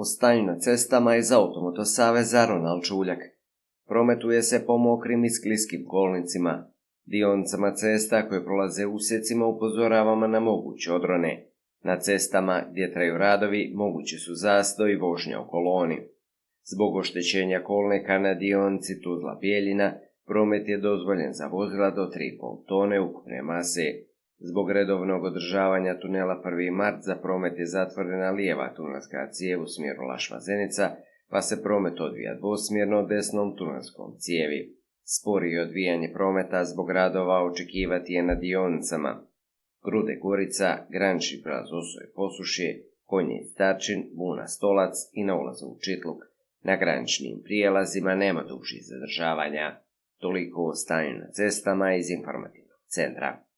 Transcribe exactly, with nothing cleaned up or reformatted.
O stanju na cestama iz Automoto saveza Ronald Čuljak. Prometuje se po mokrim i skliskim kolnicima. Dionicama cesta koje prolaze usjecima upozoravamo na moguće odrone. Na cestama gdje traju radovi mogući su zastoj i vožnja u koloni. Zbog oštećenja kolnika na dionici Tuzla-Bijeljina promet je dozvoljen za vozila do tri i pol tone ukupne mase. Zbog redovnog održavanja tunela prvi mart za promet je zatvorena lijeva tunelska cijev u smjeru Lašva-Zenica, pa se promet odvija dvosmjerno desnom tunelskom cijevi. Sporije odvijanje prometa zbog radova očekivati je na dionicama Grude-Gorica, granični prijelaz Osoj-Posušje, Konjic-Tarčin, Buna-Stolac i na ulazu u Čitluk. Na graničnim prijelazima nema dužih zadržavanja. Toliko o stanju na cestama iz informativnog centra.